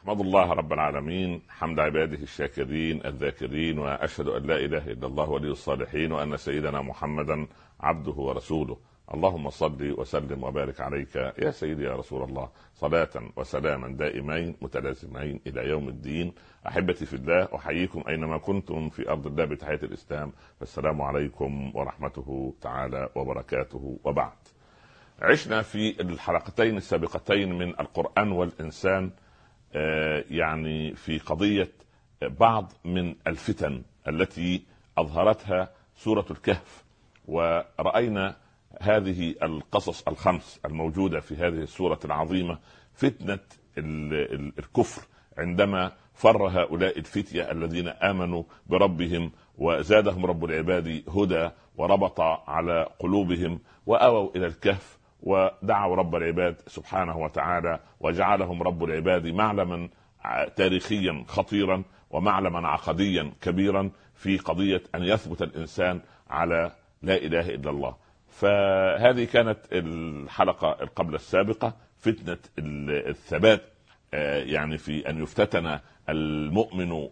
أحمد الله رب العالمين حمد عباده الشاكرين الذاكرين، وأشهد أن لا إله إلا الله ولي الصالحين، وأن سيدنا محمدا عبده ورسوله. اللهم صل وسلم وبارك عليك يا سيدي يا رسول الله، صلاة وسلاما دائمين متلازمين إلى يوم الدين. أحبتي في الله، أحييكم أينما كنتم في أرض الله بتحية الإسلام، فالسلام عليكم ورحمته تعالى وبركاته. وبعد، عشنا في الحلقتين السابقتين من القرآن والإنسان يعني في قضية بعض من الفتن التي أظهرتها سورة الكهف، ورأينا هذه القصص الخمس الموجودة في هذه السورة العظيمة. فتنة الكفر عندما فر هؤلاء الفتية الذين آمنوا بربهم وزادهم رب العباد هدى وربط على قلوبهم، وآووا إلى الكهف ودعوا رب العباد سبحانه وتعالى، وجعلهم رب العباد معلما تاريخيا خطيرا ومعلما عقديا كبيرا في قضية أن يثبت الإنسان على لا إله إلا الله. فهذه كانت الحلقة قبل السابقة، فتنة الثبات، يعني في أن يفتتن المؤمن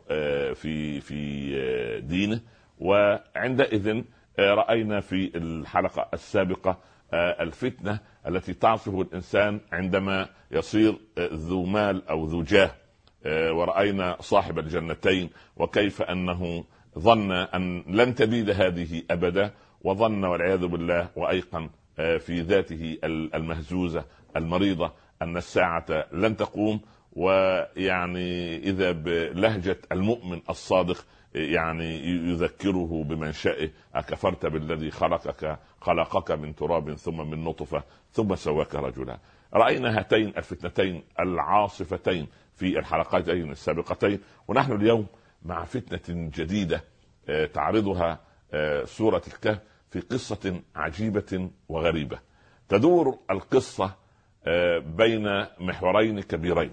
في دينه. وعندئذ رأينا في الحلقة السابقة الفتنة التي تعصف الإنسان عندما يصير ذو مال أو ذو جاه، ورأينا صاحب الجنتين وكيف أنه ظن أن لن تبيد هذه أبدا، وظن والعياذ بالله وأيقن في ذاته المهزوزة المريضة أن الساعة لن تقوم. ويعني إذا بلهجة المؤمن الصادق يعني يذكره بمنشأه: أكفرت بالذي خلقك من تراب ثم من نطفة ثم سواك رجلا. رأينا هاتين الفتنتين العاصفتين في الحلقتين السابقتين، ونحن اليوم مع فتنة جديدة تعرضها سورة الكهف في قصة عجيبة وغريبة. تدور القصة بين محورين كبيرين: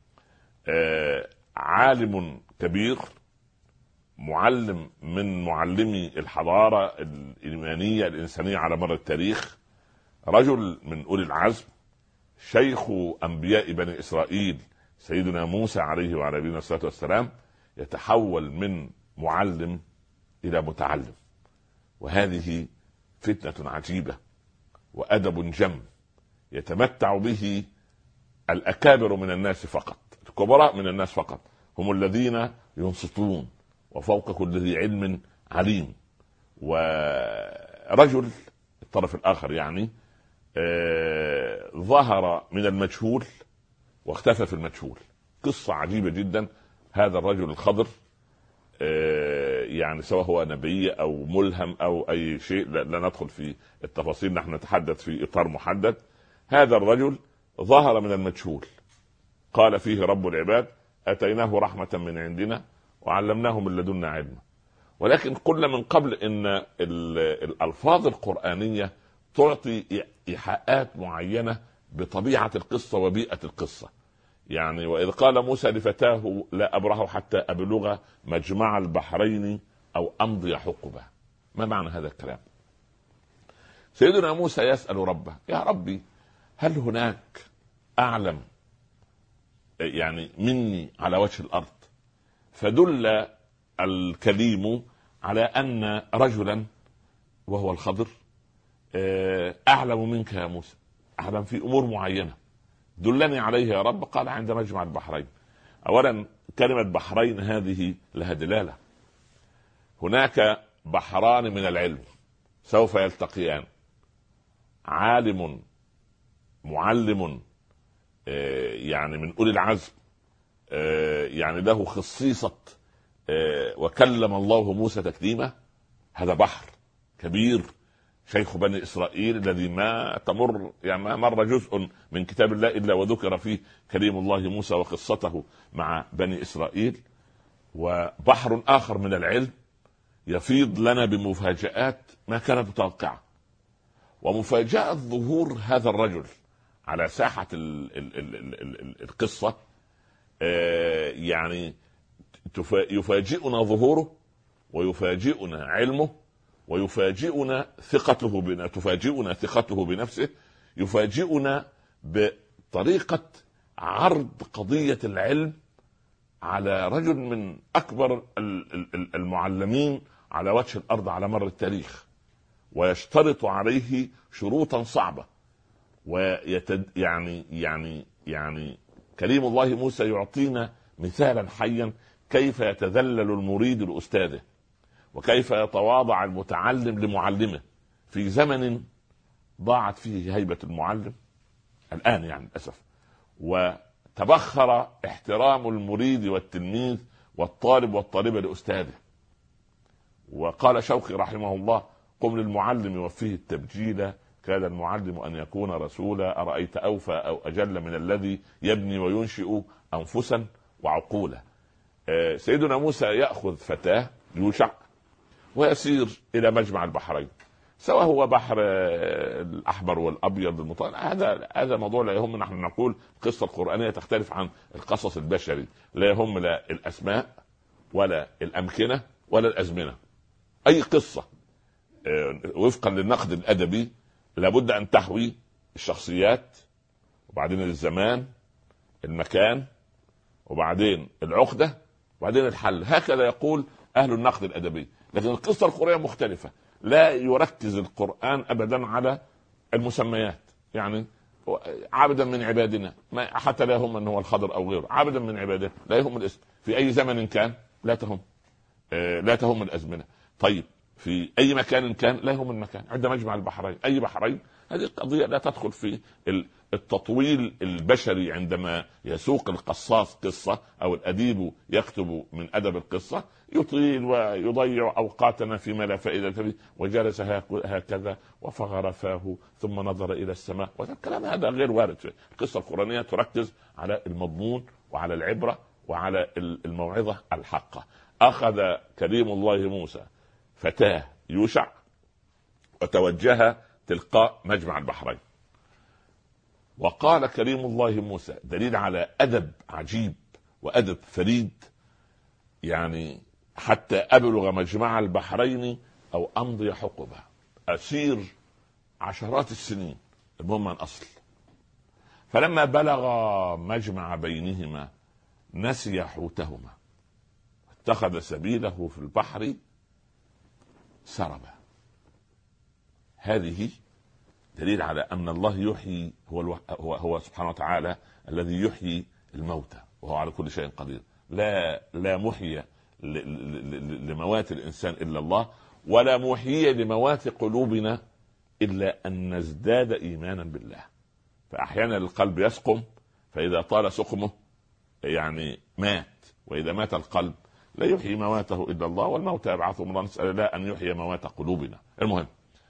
عالم كبير معلم من معلمي الحضارة الإيمانية الإنسانية على مر التاريخ، رجل من أولي العزم، شيخ أنبياء بني إسرائيل سيدنا موسى عليه وعلى نبينا الصلاة والسلام، يتحول من معلم إلى متعلم. وهذه فتنة عجيبة وأدب جم يتمتع به الأكابر من الناس فقط، الكبراء من الناس فقط هم الذين ينصتون، وفوق كل ذي علم عليم. ورجل الطرف الآخر يعني ظهر من المجهول واختفى في المجهول. قصة عجيبة جدا. هذا الرجل الخضر يعني سواء هو نبي أو ملهم أو أي شيء، لا ندخل في التفاصيل، نحن نتحدث في إطار محدد. هذا الرجل ظهر من المجهول، قال فيه رب العباد: أتيناه رحمة من عندنا وعلمناه من لدنا علما. ولكن قلنا من قبل ان الألفاظ القرآنية تعطي إيحاءات معينة بطبيعة القصة وبيئة القصة. يعني وإذ قال موسى لفتاه: لا أبرح حتى أبلغ مجمع البحرين أو أمضي حقبة. ما معنى هذا الكلام؟ سيدنا موسى يسأل ربه: يا ربي، هل هناك أعلم يعني مني على وجه الأرض؟ فدل الكليم على أن رجلا وهو الخضر أعلم منك يا موسى، أعلم في أمور معينة، دلني عليه يا رب. قال: عند مجمع البحرين. أولا، كلمة بحرين هذه لها دلالة. هناك بحران من العلم سوف يلتقيان، عالم معلم يعني من أولي العزم، يعني له خصيصة وكلم الله موسى تكليما. هذا بحر كبير، شيخ بني إسرائيل الذي ما تمر يعني ما مر جزء من كتاب الله إلا وذكر فيه كليم الله موسى وقصته مع بني إسرائيل. وبحر آخر من العلم يفيض لنا بمفاجآت ما كانت متوقعة. ومفاجأة ظهور هذا الرجل على ساحة القصة يعني يفاجئنا ظهوره، ويفاجئنا علمه، ويفاجئنا ثقته بنا، تفاجئنا ثقته بنفسه، يفاجئنا بطريقة عرض قضية العلم على رجل من أكبر المعلمين على وجه الأرض على مر التاريخ، ويشترط عليه شروطا صعبة، يعني كريم الله موسى يعطينا مثالا حيا كيف يتذلل المريد لأستاذه، وكيف يتواضع المتعلم لمعلمه في زمن ضاعت فيه هيبة المعلم الآن يعني للأسف، وتبخر احترام المريد والتلميذ والطالب والطالبة لأستاذه. وقال شوقي رحمه الله: قم للمعلم وفيه التبجيل، كاد المعلم أن يكون رسولا، أرأيت أوفى أو أجل من الذي يبني وينشئ أنفسا وعقولا. سيدنا موسى يأخذ فتاه يوشع ويسير إلى مجمع البحرين، سواء هو بحر الأحمر والأبيض المطلع، هذا موضوع لا يهم. نحن نقول القصة القرآنية تختلف عن القصص البشري، لا يهم لا الأسماء ولا الأمكنة ولا الأزمنة. أي قصة وفقا للنقد الأدبي لابد أن تحوي الشخصيات، وبعدين الزمان، المكان، وبعدين العقدة، وبعدين الحل. هكذا يقول أهل النقد الأدبي. لكن القصة القرآنية مختلفة، لا يركز القرآن أبدا على المسميات. يعني عبدا من عبادنا، ما حتى لا يهم أنه هو الخضر أو غيره، عبدا من عبادنا لا يهم الاسم في أي زمن كان، لا تهم الأزمنة. طيب في أي مكان كان لا يهم المكان. عند مجمع البحرين، أي بحرين، هذه قضية لا تدخل في التطويل البشري. عندما يسوق القصاص قصة أو الأديب يكتب من أدب القصة يطيل ويضيع أوقاتنا فيما لا فائدة فيه، وجلس هكذا وفغر فاه ثم نظر إلى السماء، والكلام هذا غير وارد. القصة القرآنية تركز على المضمون وعلى العبرة وعلى الموعظة الحقة. أخذ كريم الله موسى فتاه يوشع وتوجه تلقاء مجمع البحرين، وقال كريم الله موسى، دليل على أدب عجيب وأدب فريد، يعني حتى أبلغ مجمع البحرين أو أمضي حقبة، أسير عشرات السنين، المهم أن أصل. فلما بلغ مجمع بينهما نسي حوتهما، اتخذ سبيله في البحر سربا. هذه دليل على أن الله يحيي، هو سبحانه وتعالى الذي يحيي الموتى، وهو على كل شيء قدير. لا محيي لموات الإنسان إلا الله، ولا محيي لموات قلوبنا إلا أن نزداد إيمانا بالله. فأحيانا القلب يسقم، فإذا طال سقمه يعني مات، وإذا مات القلب لا يحيي مواته إلا الله، والموت يبعثهم الله، نسأل الله أن يحيي موات قلوبنا. المهم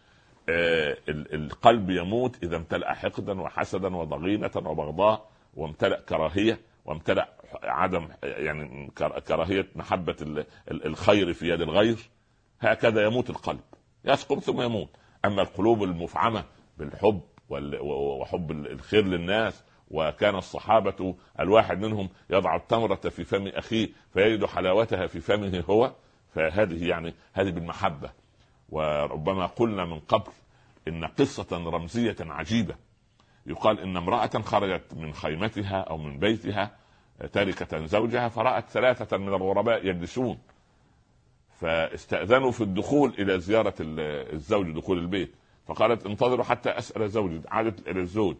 القلب يموت إذا امتلأ حقدا وحسدا وضغينة وبغضاء، وامتلأ كراهية، وامتلأ عدم يعني كراهية محبة الخير في يد الغير. هكذا يموت القلب، يسقط ثم يموت. أما القلوب المفعمة بالحب وحب الخير للناس، وكان الصحابة الواحد منهم يضع التمرة في فم أخيه فيجد حلاوتها في فمه هو، فهذه يعني هذه بالمحبة. وربما قلنا من قبل إن قصة رمزية عجيبة، يقال إن امرأة خرجت من خيمتها أو من بيتها تاركة زوجها، فرأت ثلاثة من الغرباء يجلسون، فاستأذنوا في الدخول إلى زيارة الزوج، دخول البيت، فقالت انتظروا حتى أسأل زوجي. عادت إلى الزوج،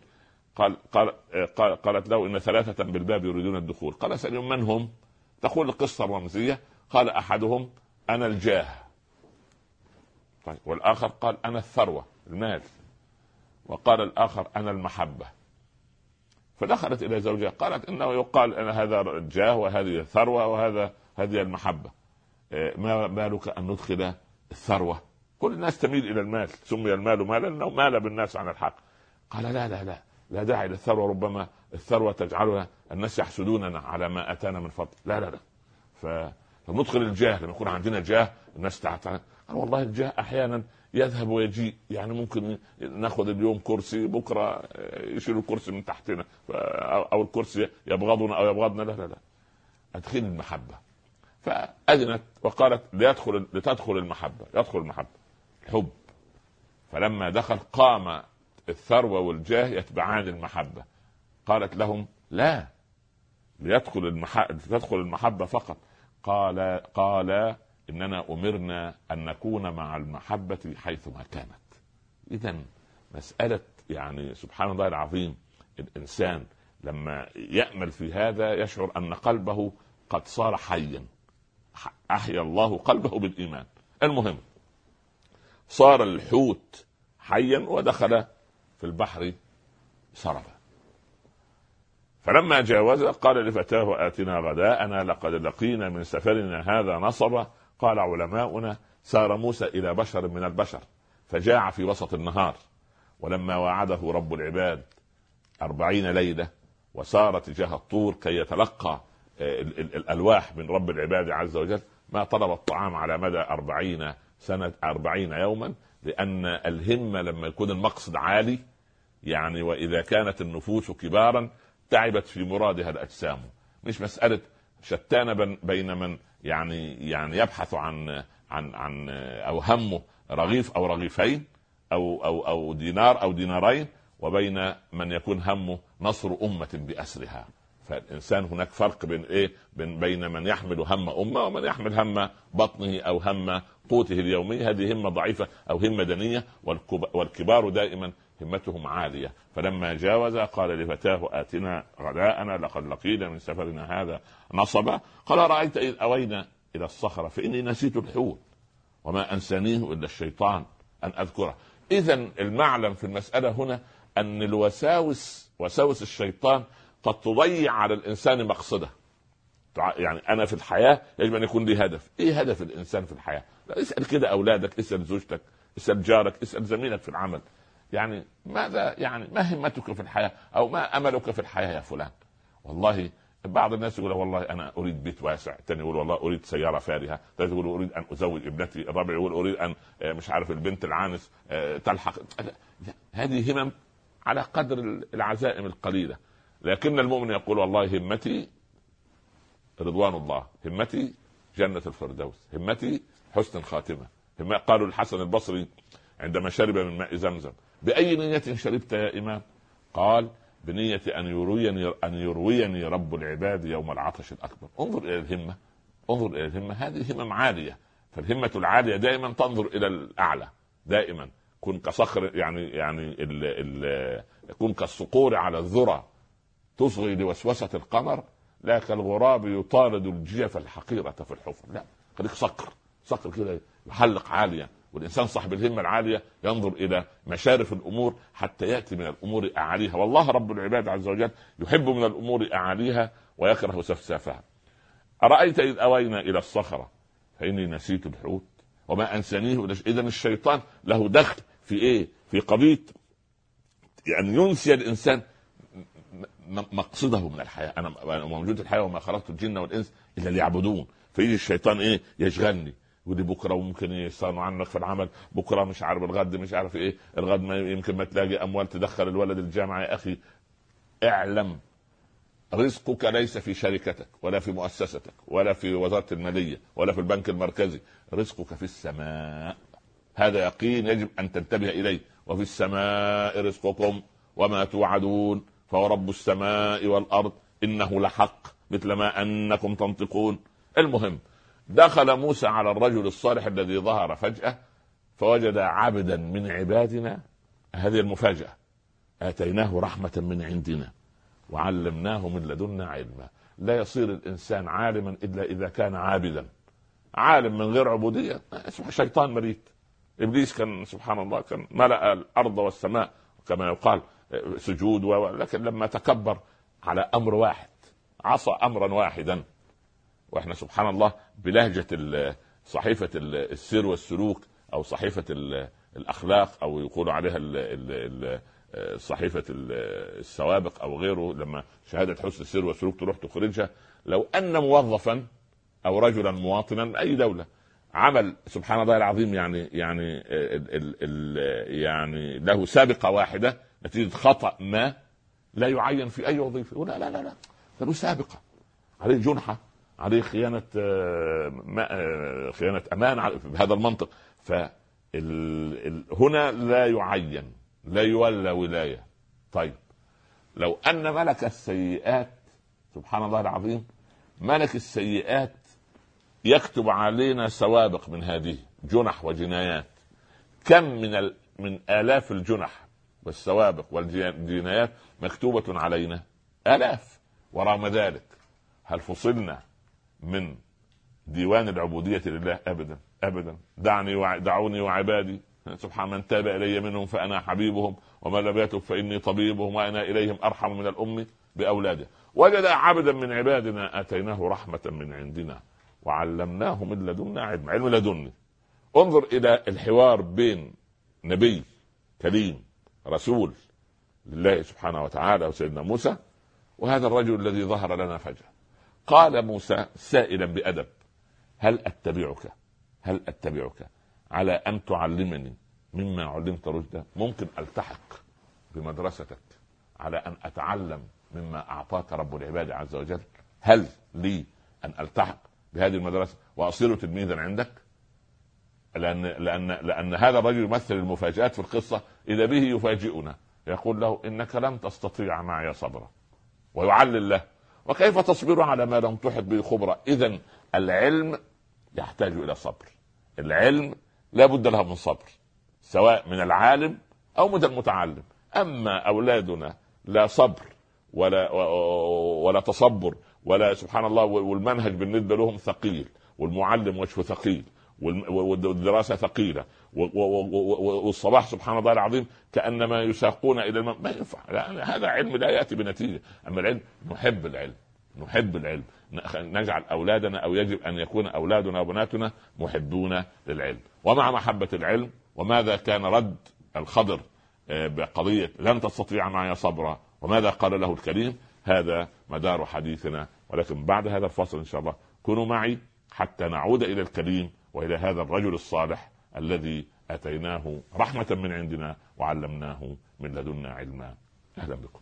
قالت له إن ثلاثة بالباب يريدون الدخول. قال سألهم من هم؟ تقول القصة الرمزية، قال أحدهم أنا الجاه، طيب، والآخر قال أنا الثروة المال، وقال الآخر أنا المحبة. فدخلت إلى زوجها قالت إنه يقال أن هذا الجاه وهذه الثروة هذه المحبة، ما بالك أن ندخل الثروة؟ كل الناس تميل إلى المال، سمي المال مالا لأنه مال بالناس عن الحق. قال لا داعي للثروة، ربما الثروة تجعلها الناس يحسدوننا على ما أتانا من فضل. لا فندخل الجاه، لما يكون عندنا جاه الناس تعتنى. قال والله الجاه أحيانا يذهب ويجيء، يعني ممكن ناخذ اليوم كرسي، بكرة يشيل الكرسي من تحتنا، أو الكرسي يبغضنا أو يبغضنا. لا أدخل المحبة. فأذنت وقالت لتدخل المحبة، يدخل المحبة الحب. فلما دخل قام الثروة والجاه يتبعان المحبة. قالت لهم لا تدخل المحبة فقط. قال إننا أمرنا أن نكون مع المحبة حيثما كانت. إذا مسألة يعني سبحان الله العظيم، الإنسان لما يأمل في هذا يشعر أن قلبه قد صار حيا، أحيا الله قلبه بالإيمان. المهم صار الحوت حيا ودخل في البحر سربا، فلما جاوز قال لفتاه آتنا غداءنا لقد لقينا من سفرنا هذا نصبا. قال علماؤنا سار موسى إلى بشر من البشر فجاع في وسط النهار، ولما وعده رب العباد 40 ليلة وسار تجاه الطور كي يتلقى الألواح من رب العباد عز وجل، ما طلب الطعام على مدى 40 سنة 40 يوما، لأن الهمة لما يكون المقصد عالي يعني وإذا كانت النفوس كبارا تعبت في مرادها الأجسام. مش مسألة شتان بين من يعني يبحث عن أو همه رغيف أو رغيفين أو دينار أو دينارين، وبين من يكون همه نصر أمة بأسرها. فالإنسان هناك فرق بين من يحمل هم أمة ومن يحمل هم بطنه أو هم قوته اليومي. هذه همة ضعيفة أو همة دنية، والكبار دائما همتهم عالية. فلما جاوز قال لفتاه آتنا غداءنا لقد لقينا من سفرنا هذا نصبا. قال رأيت إذ أوينا إلى الصخرة فإني نسيت الحوت وما أنسانيه إلا الشيطان أن أذكره. إذن المعلم في المسألة هنا أن وساوس الشيطان قد تضيع على الإنسان مقصده. يعني أنا في الحياة يجب أن يكون لي هدف. إيه هدف الإنسان في الحياة؟ اسأل كده أولادك، اسأل زوجتك، اسأل جارك، اسأل زميلك في العمل، يعني ماذا يعني ما همتك في الحياة أو ما أملك في الحياة يا فلان؟ والله بعض الناس يقول والله أنا أريد بيت واسع، الثاني يقول والله أريد سيارة فارهة، الثالث يقول أريد أن أزوج ابنتي، الرابع يقول أريد أن مش عارف البنت العانس تلحق. هذه همم على قدر العزائم القليلة. لكن المؤمن يقول والله همتي رضوان الله، همتي جنة الفردوس، همتي حسن الخاتمة. قالوا الحسن البصري عندما شرب من ماء زمزم بأي نية شربت يا إمام؟ قال بنية أن يرويني رب العباد يوم العطش الأكبر. انظر إلى الهمة، انظر إلى الهمة، هذه همم عالية. فالهمة العالية دائما تنظر إلى الأعلى، دائما كن كصخر يعني كن كالصقور على الذرة تصغي لوسوسة القمر، لا كالغراب يطارد الجيف الحقيرة في الحفر. لا، خليك صقر كده يحلق عاليا. والإنسان صاحب الهمة العالية ينظر إلى مشارف الأمور حتى يأتي من الأمور أعاليها. والله رب العباد عز وجل يحب من الأمور أعاليها ويكره سفسافها. أرأيت إذ أوينا إلى الصخرة فإني نسيت الحوت وما أنسانيه. إذن الشيطان له دخل في إيه؟ في قضية يعني ينسي الإنسان مقصده من الحياة. أنا موجود في الحياة وما خلقت الجن والإنس إلا ليعبدون. فيجي الشيطان إيه؟ يشغلني، ودي بكره وممكن يصنعوا عنك في العمل، بكره مش عارف، الغد مش عارف ايه، الغد ما يمكن ما تلاقي اموال تدخل الولد الجامعه. يا اخي اعلم رزقك ليس في شركتك ولا في مؤسستك ولا في وزاره الماليه ولا في البنك المركزي، رزقك في السماء. هذا يقين يجب ان تنتبه اليه. وفي السماء رزقكم وما توعدون فورب السماء والارض انه لحق مثل ما انكم تنطقون. المهم دخل موسى على الرجل الصالح الذي ظهر فجأة فوجد عبدا من عبادنا. هذه المفاجأة، آتيناه رحمة من عندنا وعلمناه من لدنا علما. لا يصير الإنسان عالما إلا إذا كان عابدا. عالم من غير عبودية اسمه شيطان مريد. إبليس كان سبحان الله كان ملأ الأرض والسماء كما يقال سجود، لكن لما تكبر على أمر واحد عصى أمرا واحدا. واحنا سبحان الله بلهجة صحيفة السير والسلوك او صحيفة الاخلاق او يقولوا عليها صحيفة السوابق او غيره، لما شهادة حسن السير والسلوك تروح تخرجها، لو ان موظفا او رجلا مواطنا اي دولة عمل سبحان الله العظيم يعني له سابقة واحدة نتيجة خطأ ما لا يعين في اي وظيفة، لا لا لا لا، له سابقة، عليه جنحة، عليه خيانة أمان بهذا المنطق. هنا لا يعين، لا يولى ولاية. طيب لو أن ملك السيئات سبحان الله العظيم، ملك السيئات يكتب علينا سوابق من هذه جنح وجنايات. كم من آلاف الجنح والسوابق والجنايات مكتوبة علينا، آلاف. ورغم ذلك هل فصلنا من ديوان العبودية لله؟ أبدا أبدا. دعوني وعبادي سبحان من تاب إلي منهم فأنا حبيبهم ومن لم يتب فإني طبيبهم وأنا إليهم أرحم من الأم بأولاده. وجد عبدا من عبادنا آتيناه رحمة من عندنا وعلمناه من لدنا علم لدني. انظر إلى الحوار بين نبي كريم رسول لله سبحانه وتعالى وسيدنا موسى وهذا الرجل الذي ظهر لنا فجأة. قال موسى سائلا بأدب: هل أتبعك على أن تعلمني مما علمت رشدا؟ ممكن ألتحق بمدرستك على أن أتعلم مما أعطاك رب العباد عز وجل؟ هل لي أن ألتحق بهذه المدرسة وأصير تلميذا عندك؟ لأن هذا الرجل يمثل المفاجآت في القصة. إذا به يفاجئنا يقول له: إنك لن تستطيع معي صبرا، ويعلل له: وكيف تصبر على ما لم تحط به خبرا؟ إذن العلم يحتاج إلى صبر، العلم لا بد له من صبر، سواء من العالم أو من المتعلم. أما أولادنا لا صبر ولا تصبر ولا سبحان الله، والمنهج بالنسبة لهم ثقيل، والمعلم وجهه ثقيل، والدراسة ثقيلة، والصباح سبحان الله العظيم كأنما يساقون إلى ما ينفع. هذا علم لا يأتي بنتيجة. أما العلم نحب العلم، نجعل أولادنا أو يجب أن يكون أولادنا وبناتنا محبون للعلم. ومع محبة العلم، وماذا كان رد الخضر بقضية لن تستطيع معي صبرا، وماذا قال له الكريم؟ هذا مدار حديثنا، ولكن بعد هذا الفصل إن شاء الله كونوا معي حتى نعود إلى الكريم وإلى هذا الرجل الصالح الذي أتيناه رحمة من عندنا وعلمناه من لدنا علما. أهلا بكم،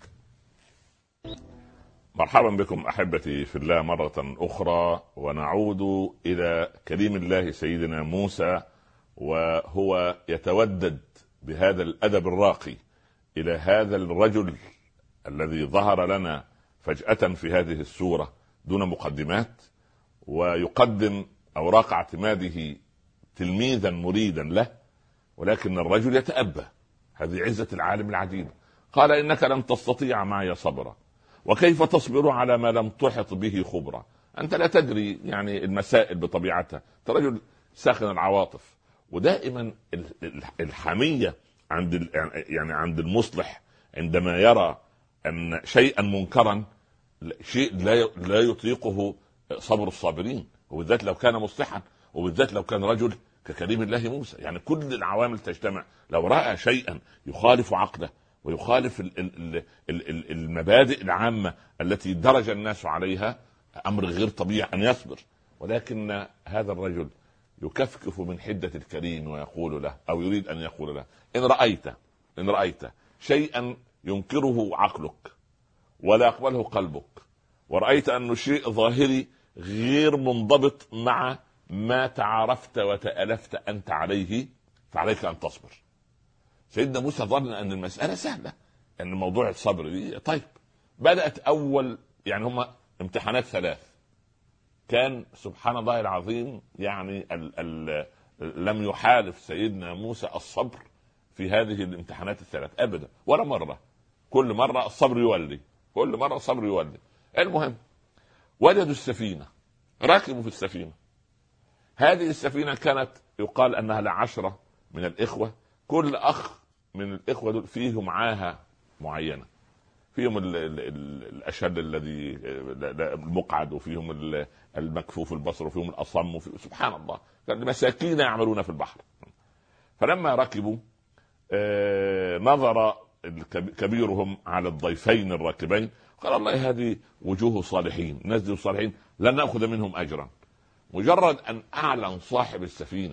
مرحبا بكم أحبتي في الله مرة أخرى، ونعود إلى كريم الله سيدنا موسى، وهو يتودد بهذا الأدب الراقي إلى هذا الرجل الذي ظهر لنا فجأة في هذه السورة دون مقدمات، ويقدم أوراق اعتماده تلميذا مريدا له، ولكن الرجل يتأبى. هذه عزة العالم العجيب. قال: إنك لن تستطيع معي صبرا، وكيف تصبر على ما لم تحط به خبرا؟ أنت لا تدري يعني المسائل بطبيعتها، أنت رجل ساخن العواطف. ودائما الحمية عند المصلح عندما يرى أن شيئا منكرا شيء لا يطيقه صبر الصابرين، وبالذات لو كان مصلحا، وبالذات لو كان رجل ككريم الله موسى. يعني كل العوامل تجتمع، لو رأى شيئا يخالف عقله ويخالف المبادئ العامة التي درج الناس عليها، أمر غير طبيعي أن يصبر. ولكن هذا الرجل يكفكف من حدة الكريم ويقول له، أو يريد أن يقول له: إن رأيت شيئا ينكره عقلك ولا يقبله قلبك، ورأيت أنه شيء ظاهري غير منضبط مع ما تعرفت وتألفت أنت عليه، فعليك أن تصبر. سيدنا موسى ظن أن المسألة سهلة، أن موضوع الصبر دي طيب. بدأت أول هم امتحانات 3، كان سبحان الله العظيم يعني لم يحالف سيدنا موسى الصبر في هذه الامتحانات ال3 أبدا ولا مرة. كل مرة الصبر يولي. المهم وجدوا السفينة، راكبوا في السفينة. هذه السفينة كانت يقال أنها ل10 من الإخوة، كل أخ من الإخوة دول فيه معاها معينة، فيهم الأشد الذي المقعد، وفيهم المكفوف البصر، وفيهم الأصم، سبحان الله، مساكين يعملون في البحر. فلما ركبوا نظر كبيرهم على الضيفين الراكبين، قال: الله هذه وجوه صالحين، نزلوا صالحين، لن نأخذ منهم أجرا. مجرد أن أعلن صاحب السفينة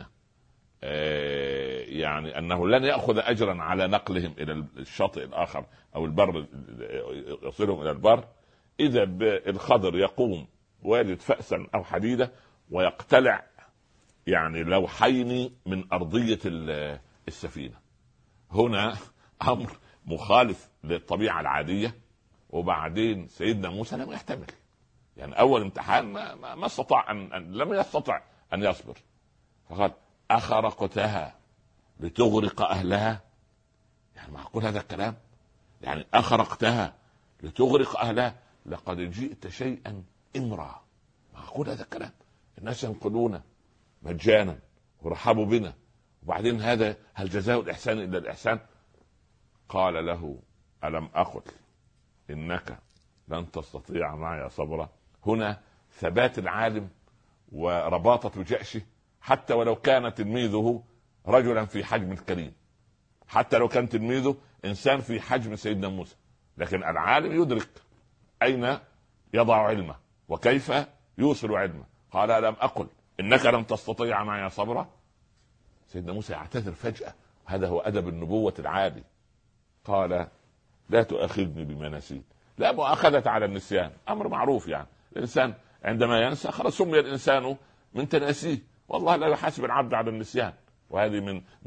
يعني أنه لن يأخذ أجرا على نقلهم إلى الشاطئ الآخر أو البر، يصلهم إلى البر، إذا بالخضر يقوم ويجد فأسا أو حديدة ويقتلع يعني لوحين من أرضية السفينة. هنا أمر مخالف للطبيعة العادية. وبعدين سيدنا موسى لم يحتمل، يعني اول امتحان ما استطاع أن لم يستطع ان يصبر، فقال اخرقتها لتغرق اهلها؟ يعني معقول هذا الكلام؟ يعني اخرقتها لتغرق اهلها؟ لقد جئت شيئا امرا. معقول هذا الكلام؟ الناس ينقلون مجانا ورحبوا بنا، وبعدين هذا هل جزاء الاحسان الا الاحسان؟ قال له الم اقل انك لن تستطيع معي صبرا. هنا ثبات العالم ورباطة جأشه، حتى ولو كان تلميذه رجلا في حجم الكريم، حتى لو كان تلميذه انسان في حجم سيدنا موسى، لكن العالم يدرك اين يضع علمه وكيف يوصل علمه. قال الم اقل انك لن تستطيع معي صبرا؟ سيدنا موسى يعتذر فجأة، هذا هو ادب النبوة العالي. قال لا تؤاخذني بما نسيت. لا مؤاخذة على النسيان، امر معروف، يعني الانسان عندما ينسى خلاص سمي الانسان من تناسيه، والله لا يحاسب العبد على النسيان. وهذه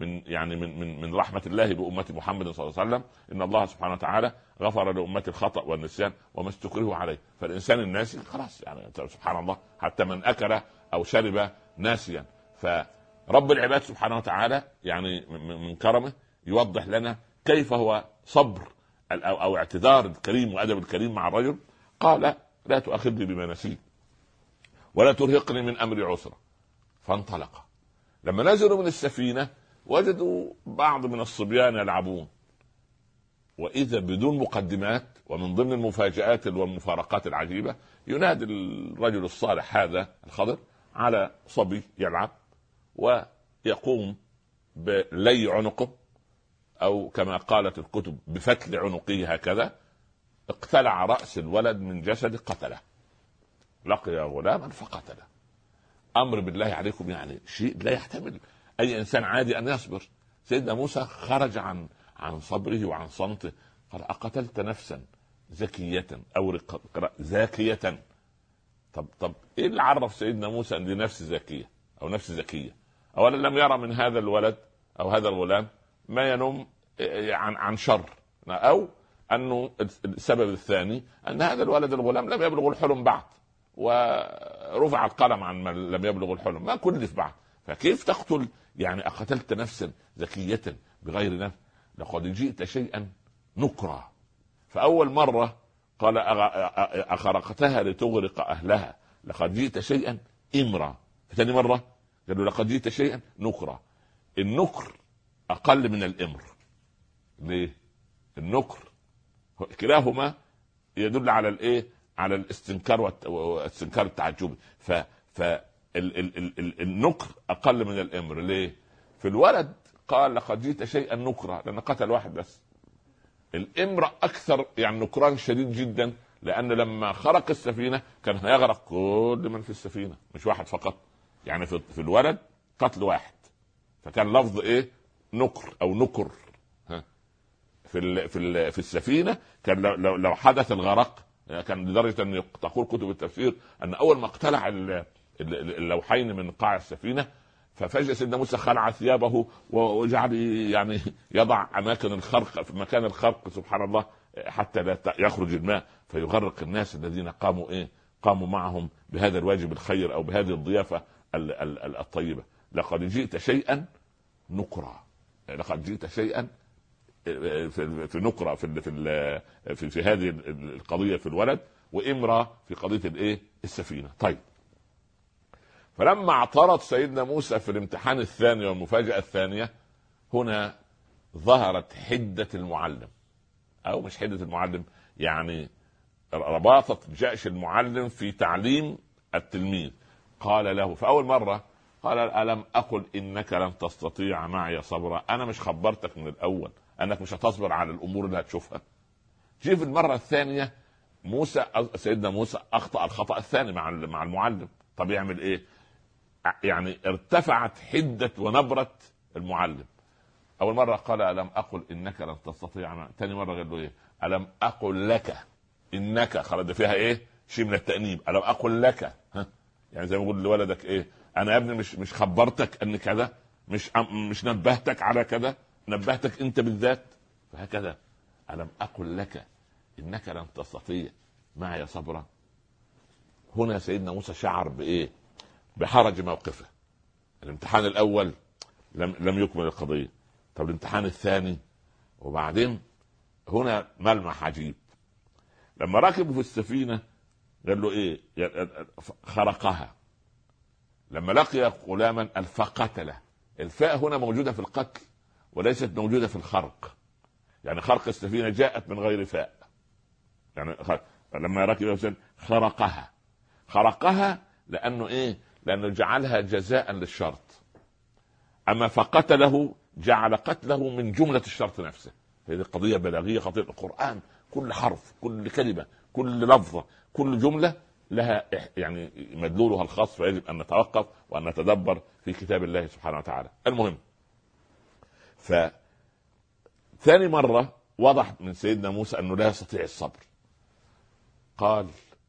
من رحمة الله بأمة محمد صلى الله عليه وسلم، ان الله سبحانه وتعالى غفر لأمة الخطأ والنسيان وما استكرهوا عليه. فالانسان الناسي خلاص، يعني سبحان الله، حتى من اكل او شرب ناسيا. فرب العباد سبحانه وتعالى يعني من كرمه يوضح لنا كيف هو صبر او اعتذار الكريم وادب الكريم مع الرجل. قال لا تؤاخذني بما نسيت ولا ترهقني من امري عسرا. فانطلق. لما نزلوا من السفينة وجدوا بعض من الصبيان يلعبون، واذا بدون مقدمات ومن ضمن المفاجآت والمفارقات العجيبة ينادي الرجل الصالح هذا الخضر على صبي يلعب، ويقوم بلي عنقه، او كما قالت الكتب بفتل عنقه هكذا، اقتلع رأس الولد من جسد قتله، لقي غلاما فقتله. امر بالله عليكم، يعني شيء لا يحتمل اي انسان عادي ان يصبر. سيدنا موسى خرج عن صبره وعن صمته. قال اقتلت نفسا زكية او زاكية؟ طب ايه اللي عرف سيدنا موسى ان دي نفس زكية او نفس زكية؟ اولا لم يرى من هذا الولد او هذا الغلام ما ينم عن شر، او انه السبب الثاني ان هذا الولد الغلام لم يبلغ الحلم بعد، ورفع القلم عن من لم يبلغ الحلم، ما كلف بعد. فكيف تقتل؟ يعني اقتلت نفسا زكية بغير نفس؟ لقد جئت شيئا نكرا. فاول مرة قال اخرقتها لتغرق اهلها، لقد جئت شيئا امرا. ثاني مرة قالوا لقد جئت شيئا نكرا. النكر اقل من الامر. ليه؟ النكر كلاهما يدل على الايه؟ على الاستنكار والاستنكار التعجبي. النكر اقل من الامر. ليه؟ في الولد قال لقد جئت شيئا نكرا لان قتل واحد بس. الامر اكثر، يعني نكران شديد جدا، لان لما خرق السفينه كان هيغرق كل من في السفينه مش واحد فقط. يعني في الولد قتل واحد، فكان لفظ ايه؟ نكر او نكر. في السفينه كان لو حدث الغرق كان لدرجه ان تقول كتب التفسير ان اول ما اقتلع اللوحين من قاع السفينه، ففجأة سيدنا موسى خلع ثيابه وجعل يعني يضع اماكن الخرق في مكان الخرق، سبحان الله، حتى لا يخرج الماء فيغرق الناس الذين قاموا معهم بهذا الواجب الخير او بهذه الضيافه الطيبه. لقد جئت شيئا نكرا. لقد جئت شيئا في نكرة في هذه القضية في الولد، وإمرة في قضية الايه؟ السفينة. طيب، فلما اعترض سيدنا موسى في الامتحان الثاني والمفاجأة الثانية، هنا ظهرت حدة المعلم، او مش حدة المعلم، يعني رباطة جأش المعلم في تعليم التلميذ. قال له في اول مرة قال ألم أقل إنك لن تستطيع معي صبرا؟ أنا مش خبرتك من الأول أنك مش هتصبر على الأمور اللي هتشوفها؟ جي في المرة الثانية سيدنا موسى أخطأ الخطأ الثاني مع المعلم. طب يعمل إيه؟ يعني ارتفعت حدة ونبرة المعلم. أول مرة قال ألم أقل إنك لن تستطيع معي. ثاني مرة قال له إيه؟ ألم أقل لك إنك، خرج فيها إيه؟ شيء من التأنيب. ألم أقل لك، يعني زي ما يقول لولدك إيه؟ انا يا ابني مش خبرتك ان كذا؟ مش نبهتك على كذا؟ نبهتك انت بالذات. فهكذا الم اقل لك انك لن تستطيع معي صبرا. هنا سيدنا موسى شعر بايه؟ بحرج موقفه. الامتحان الاول لم يكمل القضيه، طب الامتحان الثاني؟ وبعدين هنا ملمح عجيب، لما ركبوا في السفينه قال له ايه؟ خرقها. لما لقي غلاما فقتله. الفاء هنا موجوده في القتل وليست موجوده في الخرق، يعني خرق السفينه جاءت من غير فاء، يعني لما ركب خرقها لانه ايه؟ لانه جعلها جزاء للشرط. اما فقتله جعل قتله من جمله الشرط نفسه. هذه قضيه بلاغيه خطيره. القران كل حرف، كل كلمه، كل لفظه، كل جمله لها يعني مدلولها الخاص، فيجب ان نتوقف وان نتدبر في كتاب الله سبحانه وتعالى. المهم، ثاني مرة وضح من سيدنا موسى أنه لا يستطيع الصبر. قال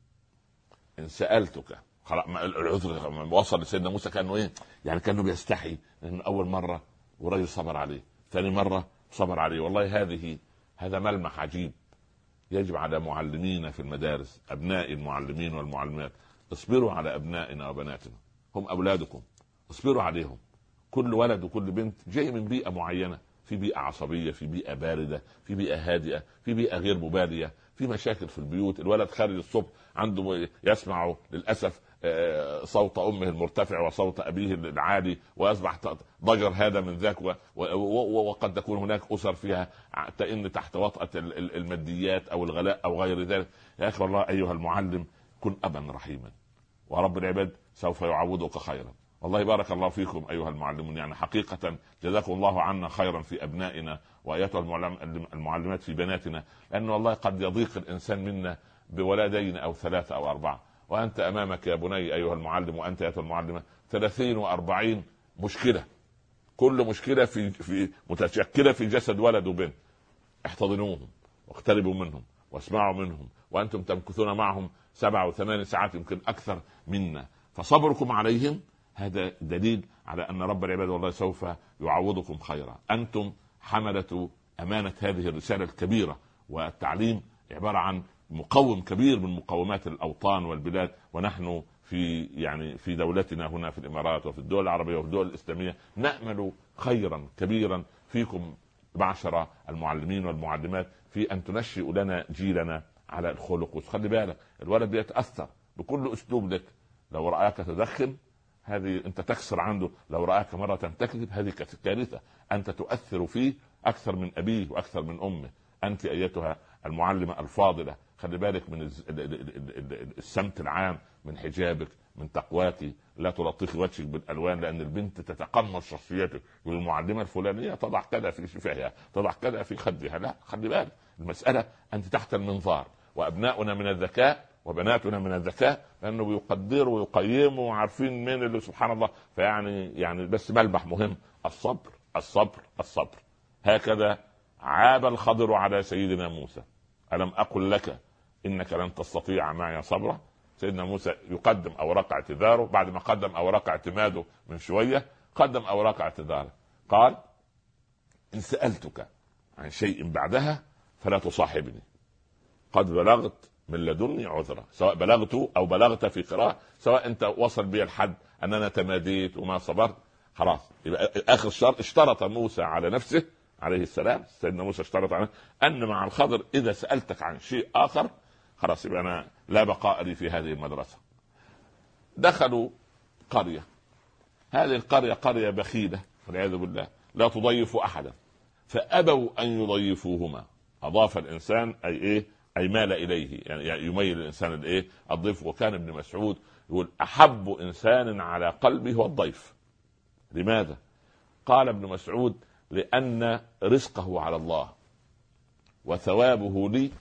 إن سألتك، العذر وصل لسيدنا موسى كأنه إيه؟ يعني كأنه بيستحي إنه أول مرة ورجل صبر عليه، ثاني مرة صبر عليه. والله هذا ملمح عجيب. يجب على معلمين في المدارس، أبناء المعلمين والمعلمات، اصبروا على أبنائنا وبناتنا، هم أولادكم، اصبروا عليهم. كل ولد وكل بنت جاي من بيئة معينة، في بيئة عصبية، في بيئة باردة، في بيئة هادئة، في بيئة غير مبالية، في مشاكل في البيوت. الولد خارج الصبح عنده يسمع للأسف صوت أمه المرتفع وصوت أبيه العالي، ويصبح ضجر هذا من ذاك، وقد تكون هناك أسر فيها تئن تحت وطأة الماديات أو الغلاء أو غير ذلك. يا أخي الله أيها المعلم، كن أبا رحيما ورب العباد سوف يعوضك خيرا. والله بارك الله فيكم أيها المعلمون، يعني حقيقة جزاكم الله عنا خيرا في أبنائنا وأيتها المعلمات في بناتنا، لأن والله قد يضيق الإنسان منا بولدين أو 3 أو 4، وأنت أمامك يا بني أيها المعلم وأنت أيتها المعلمة 30 و40 مشكلة، كل مشكلة في متشكلة في جسد ولد وبنت. احتضنوهم واقتربوا منهم واسمعوا منهم، وأنتم تمكثون معهم 7 و8 ساعات يمكن أكثر منا، فصبركم عليهم هذا دليل على أن رب العباد والله سوف يعوضكم خيرا. أنتم حملة أمانة هذه الرسالة الكبيرة، والتعليم عبارة عن مقوم كبير من مقومات الأوطان والبلاد، ونحن في دولتنا هنا في الإمارات وفي الدول العربية وفي الدول الإسلامية نأمل خيرا كبيرا فيكم معشر المعلمين والمعلمات، في أن تنشئوا لنا جيلنا على الخلق. وخلي بالك الولد بيتأثر بكل أسلوب لك. لو رآك تدخن هذه أنت تكسر عنده، لو رآك مرة تكذب هذه كارثة. أنت تؤثر فيه أكثر من أبيه وأكثر من أمه. أنت أيتها المعلمة الفاضلة خلي بالك من السمت العام، من حجابك، من تقواك، لا تلطخي وجهك بالألوان، لأن البنت تتقمص شخصيتك. والمعلمة الفلانية تضع كذا في شفاهها، تضع كذا في خدها. لا، خلي بالك المسألة أنت تحت المنظار. وأبناؤنا من الذكاء وبناتنا من الذكاء، لأنه بيقدروا ويقيموا وعارفين من اللي سبحان الله. فيعني بس ملمح مهم، الصبر الصبر الصبر. هكذا عاب الخضر على سيدنا موسى: ألم أقل لك إنك لن تستطيع معي صبرا. سيدنا موسى يقدم أوراق اعتذاره، بعد ما قدم أوراق اعتماده من شوية قدم أوراق اعتذاره. قال: إن سألتك عن شيء بعدها فلا تصاحبني، قد بلغت من لدني عذرا. سواء بلغت أو بلغت في قراءة، سواء أنت وصل بي الحد أن أنا تماديت وما صبرت، خلاص. يبقى آخر الشرط اشترط موسى على نفسه عليه السلام، سيدنا موسى اشترط على أن مع الخضر إذا سألتك عن شيء آخر خلاص يبقى أنا لا بقاء لي في هذه المدرسة. دخلوا قرية، هذه القرية قرية بخيلة والعياذ بالله، لا تضيف أحدا، فأبوا أن يضيفوهما. أضاف الإنسان أي إيه؟ أي مال إليه، يعني يميل الإنسان الإيه؟ الضيف. وكان ابن مسعود يقول: أحب إنسان على قلبه هو الضيف. لماذا؟ قال ابن مسعود: لأن رزقه على الله وثوابه لي،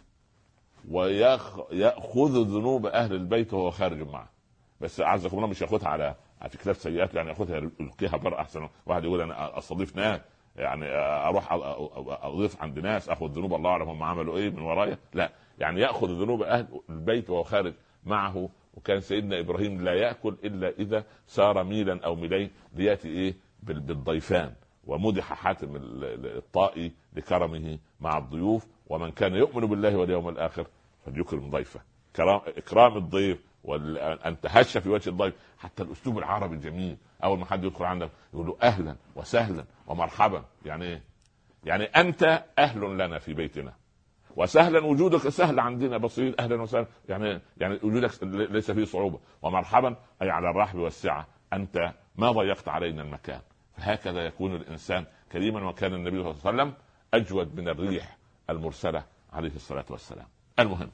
ويأخذ ذنوب أهل البيت وهو خارج معه. بس أعزكم الله مش يأخذها على كتاب سيئات، يعني يأخذها يلقيها بر. أحسن واحد يقول أنا أستضيف ناس، يعني أروح أضيف عند ناس أخذ ذنوب الله أعلم هم عملوا إيه من ورايا. لا، يعني يأخذ ذنوب أهل البيت وهو خارج معه. وكان سيدنا إبراهيم لا يأكل إلا إذا سار ميلا أو ميلين ليأتي إيه؟ بالضيفان. ومدح حاتم الطائي لكرمه مع الضيوف: ومن كان يؤمن بالله واليوم الآخر فليكرم ضيفه. إكرام الضيف وأن تهش في وجه الضيف. حتى الأسلوب العربي الجميل، أول ما حد يدخل عندك يقول له أهلا وسهلا ومرحبا. يعني إيه؟ يعني أنت أهل لنا في بيتنا، وسهلا وجودك سهل عندنا، بسيط، أهلا وسهلا، يعني وجودك ليس فيه صعوبة. ومرحبا أي على الرحب والسعة، أنت ما ضيقت علينا المكان. فهكذا يكون الإنسان كريما. وكان النبي صلى الله عليه وسلم أجود من الريح المرسلة عليه الصلاة والسلام. المهم،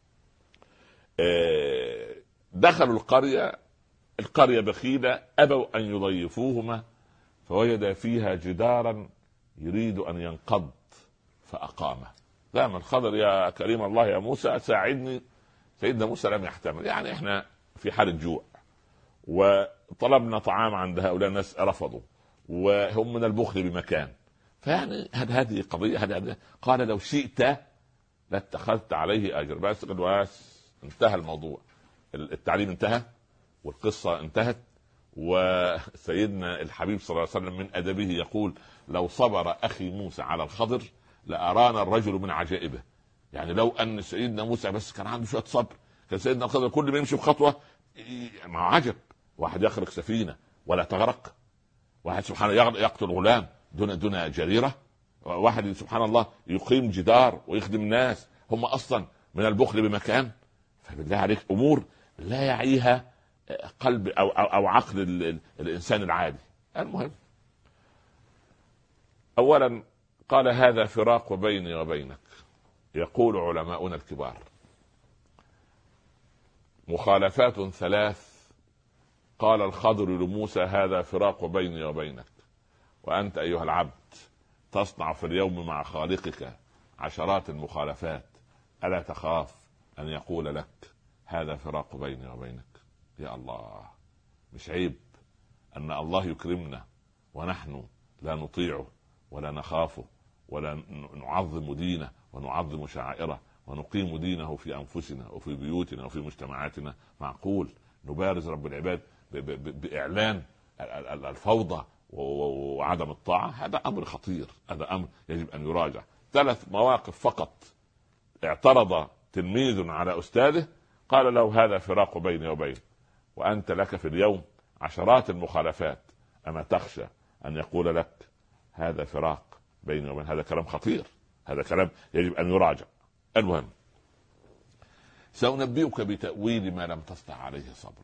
دخلوا القرية بخيلة، أبوا أن يضيفوهما، فوجد فيها جدارا يريد أن ينقض فأقامه. قام الخضر: يا كريم الله يا موسى ساعدني. سيدنا موسى لم يحتمل، يعني احنا في حالة جوع وطلبنا طعام عند هؤلاء الناس رفضوا، وهم من البخل بمكان، فيعني هذه قضية. قال: لو شئت لاتخذت عليه أجر. بس انتهى الموضوع، التعليم انتهى والقصة انتهت. وسيدنا الحبيب صلى الله عليه وسلم من أدبه يقول: لو صبر أخي موسى على الخضر لأرانا الرجل من عجائبه. يعني لو أن سيدنا موسى بس كان عنده شوية صبر، كان سيدنا الخضر كل ما يمشي بخطوة مع عجب. واحد يخرق سفينة ولا تغرق، واحد سبحان الله يقتل غلام دون جريرة، واحد سبحان الله يقيم جدار ويخدم الناس هم أصلا من البخل بمكان. فبالله عليك أمور لا يعيها قلب أو عقل الإنسان العادي. المهم، أولا قال: هذا فراق بيني وبينك. يقول علماؤنا الكبار: مخالفات ثلاث قال الخضر لموسى: هذا فراق بيني وبينك، وأنت أيها العبد تصنع في اليوم مع خالقك عشرات المخالفات، ألا تخاف أن يقول لك هذا فراق بيني وبينك؟ يا الله، مش عيب أن الله يكرمنا ونحن لا نطيعه ولا نخافه ولا نعظم دينه ونعظم شعائره ونقيم دينه في أنفسنا وفي بيوتنا وفي مجتمعاتنا؟ معقول نبارز رب العباد بإعلان الفوضى وعدم الطاعة؟ هذا أمر خطير، هذا أمر يجب أن يراجع. 3 مواقف فقط اعترض تلميذ على أستاذه قال له: هذا فراق بيني وبينك، وأنت لك في اليوم عشرات المخالفات، أما تخشى أن يقول لك هذا فراق بيني وبين؟ هذا كلام خطير، هذا كلام يجب أن يراجع. المهم، سأنبئك بتأويل ما لم تستطع عليه صبر.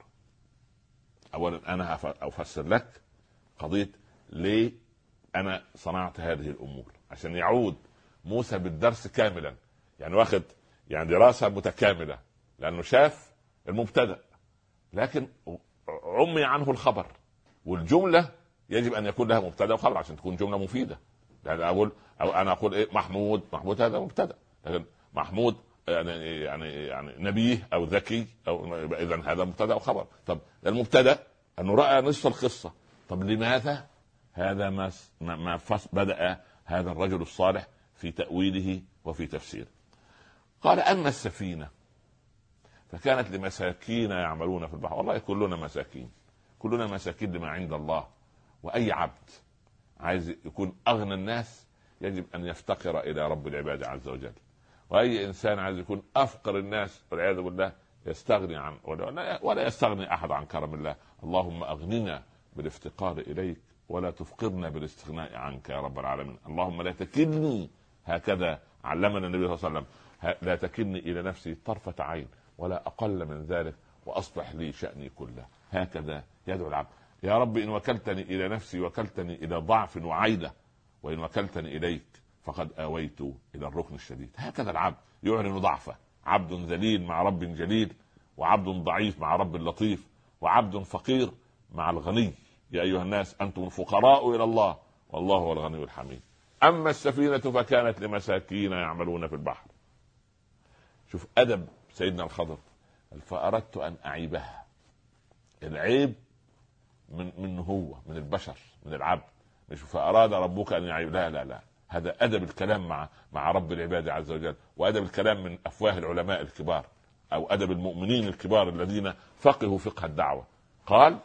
أولا أنا أفسر لك قضية ليه أنا صنعت هذه الأمور، عشان يعود موسى بالدرس كاملا، يعني واخد يعني دراسة متكاملة، لأنه شاف المبتدأ لكن عمي عنه الخبر، والجملة يجب أن يكون لها مبتدأ وخبر عشان تكون جملة مفيدة. يعني أنا أقول إيه؟ محمود هذا مبتدأ، لكن محمود يعني نبيه أو ذكي أو إذا هذا مبتدأ وخبر. طب المبتدأ أنه رأى نصف القصة، طب لماذا هذا ما بدأ هذا الرجل الصالح في تأويله وفي تفسيره؟ قال: أما السفينة فكانت لمساكين يعملون في البحر. والله كلنا مساكين، كلنا مساكين لما عند الله. وأي عبد عايز يكون أغنى الناس يجب أن يفتقر إلى رب العباد عز وجل، وأي إنسان عايز يكون أفقر الناس والعياذ بالله يستغني عن ولا يستغني أحد عن كرم الله. اللهم أغننا بالافتقار إليك ولا تفقرنا بالاستغناء عنك يا رب العالمين. اللهم لا تكلني، هكذا علمنا النبي صلى الله عليه وسلم، لا تكلني إلى نفسي طرفة عين ولا أقل من ذلك وأصلح لي شأني كله. هكذا يدعو العبد: يا رب إن وكلتني إلى نفسي وكلتني إلى ضعف وعيلة، وإن وكلتني إليك فقد آويت إلى الركن الشديد. هكذا العبد يعلن ضعفه، عبد ذليل مع رب جليل، وعبد ضعيف مع رب لطيف، وعبد فقير مع الغني. يا أيها الناس أنتم الفقراء إلى الله والله هو الغني الحميد. أما السفينة فكانت لمساكين يعملون في البحر. شوف أدب سيدنا الخضر: فأردت أن أعيبها. العيب من هو من البشر من العبد، مش فأراد ربك أن يعيب. لا، هذا أدب الكلام مع رب العباد عز وجل، وأدب الكلام من أفواه العلماء الكبار أو أدب المؤمنين الكبار الذين فقهوا فقه الدعوة. قال: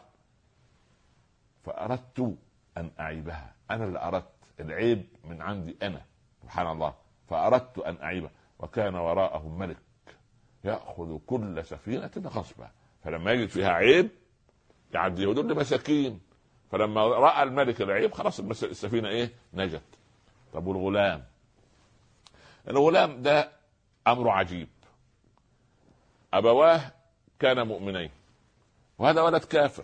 فأردت أن أعيبها، أنا اللي أردت، العيب من عندي أنا سبحان الله. فأردت أن أعيبها وكان وراءهم ملك يأخذ كل سفينة غصبا. فلما يجد فيها عيب يعدي يقول مساكين. فلما راى الملك العيب خلاص السفينه ايه نجت. طب والغلام؟ الغلام ده امر عجيب. ابواه كان مؤمنين وهذا ولد كافر،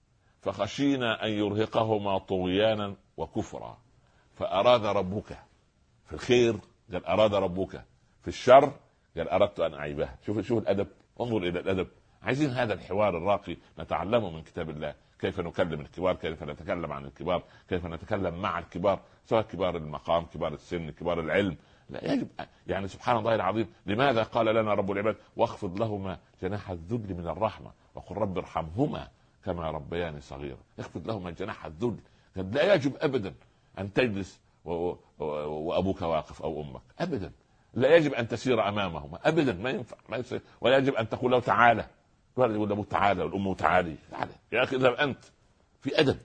فخشينا ان يرهقهما طغيانا وكفرا، فاراد ربك في الخير قال اراد ربك، في الشر قال اردت ان اعيبها. شوف الادب، انظر الى الادب. عايزين هذا الحوار الراقي نتعلمه من كتاب الله، كيف نكلم الكبار، كيف نتكلم عن الكبار، كيف نتكلم مع الكبار، سواء كبار المقام، كبار السن، كبار العلم. لا يجب يعني سبحان الله العظيم، لماذا قال لنا رب العباد واخفض لهما جناح الذل من الرحمة وقل رب ارحمهما كما ربياني صغيرا. اخفض لهما جناح الذل. لا يجب ابدا ان تجلس وابوك واقف او امك ابدا، لا يجب ان تسير امامهما ابدا، ما ينفع، ما يصير. ولا يجب ان تقول له تعالى، يقول له تعالى والام تعالي، تعالى يا اخي اذهب انت. في ادب.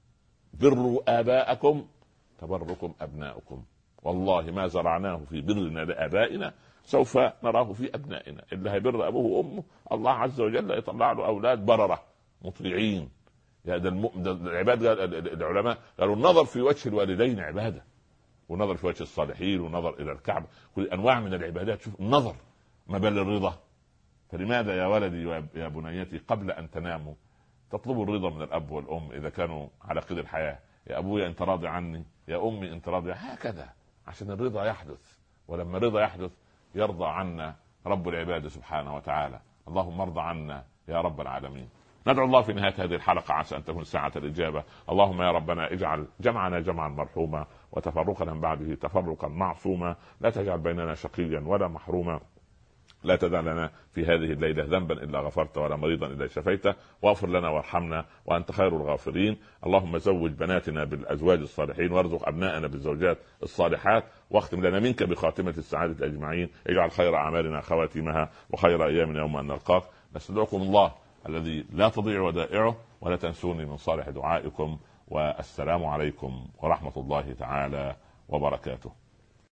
بروا اباءكم تبركم ابناؤكم، والله ما زرعناه في برنا لابائنا سوف نراه في ابنائنا. اللي هيبر ابوه وامه الله عز وجل يطلع له اولاد برره مطيعين. يا ده العباد، العلماء قالوا النظر في وجه الوالدين عباده، ونظر في وجه الصالحين، ونظر الى الكعبه، كل انواع من العبادات. شوف النظر ما بل الرضا. فلماذا يا ولدي يا بنيتي قبل ان تناموا تطلبوا الرضا من الاب والام اذا كانوا على قيد الحياه؟ يا ابويا انت راضي عني، يا امي انت راضي، هكذا عشان الرضا يحدث. ولما الرضا يحدث يرضى عنا رب العباد سبحانه وتعالى. اللهم ارضى عنا يا رب العالمين. ندعو الله في نهاية هذه الحلقة عسى أن تكون ساعة الإجابة. اللهم يا ربنا اجعل جمعنا جمعا مرحوما وتفرقنا من بعده تفرقا معصوما، لا تجعل بيننا شقيا ولا محروما، لا تدع لنا في هذه الليلة ذنبا إلا غفرت ولا مريضا إلا شفيته، واغفر لنا وارحمنا وأنت خير الغافرين. اللهم زوج بناتنا بالأزواج الصالحين، وارزق أبنائنا بالزوجات الصالحات، واختم لنا منك بخاتمة السعادة أجمعين. اجعل خير أعمالنا خواتيمها وخير أيامنا يوم أن نلقاك. نستدعكم الله الذي لا تضيع ودائعه، ولا تنسوني من صالح دعائكم، والسلام عليكم ورحمة الله تعالى وبركاته.